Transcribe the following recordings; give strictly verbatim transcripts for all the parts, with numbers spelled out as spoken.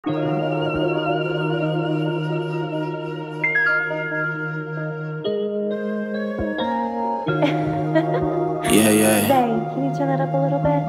Yeah, yeah. Zay, can you turn that up a little bit?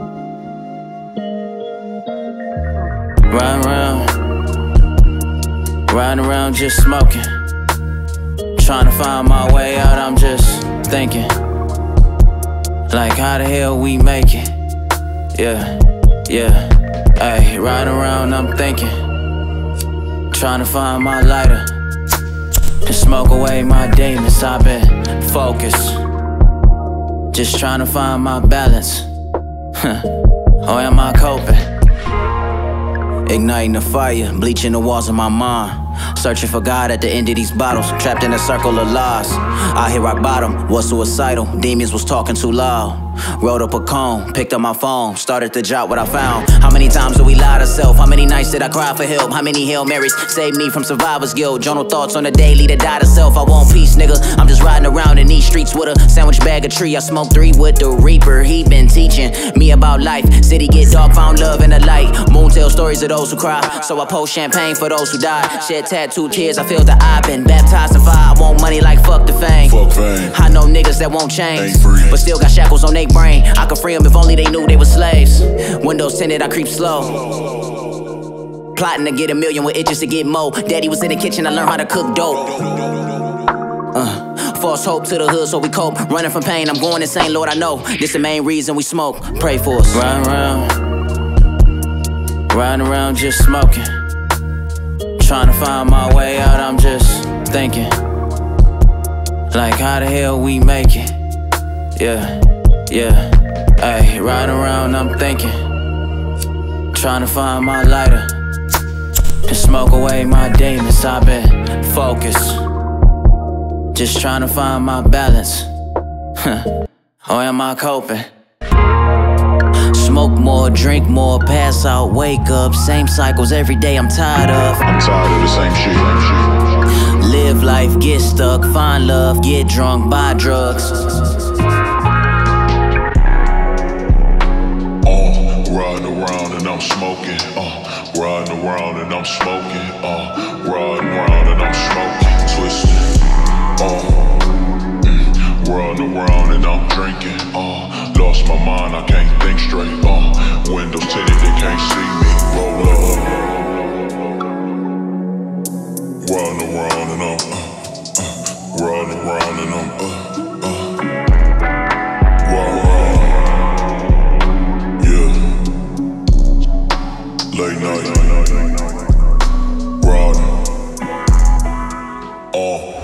Riding around, riding around just smoking, trying to find my way out. I'm just thinking, like how the hell we make it? Yeah, yeah. Ay, riding around, I'm thinking, trying to find my lighter and smoke away my demons. I've been focused, just trying to find my balance. Or am I coping? Igniting the fire, bleaching the walls of my mind, searching for God at the end of these bottles, trapped in a circle of lies. I hit rock bottom, was suicidal, demons was talking too loud. Rolled up a cone, picked up my phone, started to jot what I found. How many times did we lie to self? How many nights did I cry for help? How many Hail Marys saved me from survivor's guilt? Journal thoughts on the daily to die to self. I want peace, nigga. I'm just riding around in these streets with a sandwich bag of tree. I smoked three with the Reaper. He been teaching me about life. City get dark, found love in the light. Moon tell stories of those who cry, so I pour champagne for those who died. Shed tattooed tears, I feel the eye. Been baptized in fire. I want money like fuck the fame. Fuck fame. I know niggas that won't change, Ain't free, but still got shackles on their brain. I could free them if only they knew they were slaves. Windows tinted, I creep slow, plotting to get a million with itches to get more. Daddy was in the kitchen, I learned how to cook dope. Uh, false hope to the hood, so we cope. Running from pain, I'm going insane, Lord, I know. This the main reason we smoke. Pray for us. Riding around, riding around just smoking, trying to find my way out. I'm just thinking, like how the hell we make it? Yeah, yeah. Ay, riding around, I'm thinking, trying to find my lighter and smoke away my demons. I've been focused, just trying to find my balance. Or am I coping? Smoke more, drink more, pass out, wake up. Same cycles every day I'm tired of. I'm tired of the same shit. Same shit. Live life, get stuck, find love, get drunk, buy drugs. Riding around and I'm smoking, uh, riding around and I'm smoking, uh, riding around and I'm smoking, twisting, uh, mm, riding around and I'm drinking, uh, lost my mind, I can't think straight, uh, windows tinted, they can't see me, roll up, riding around and I'm, uh, uh, riding around and I'm, uh, uh, riding around. Late night, riding, oh.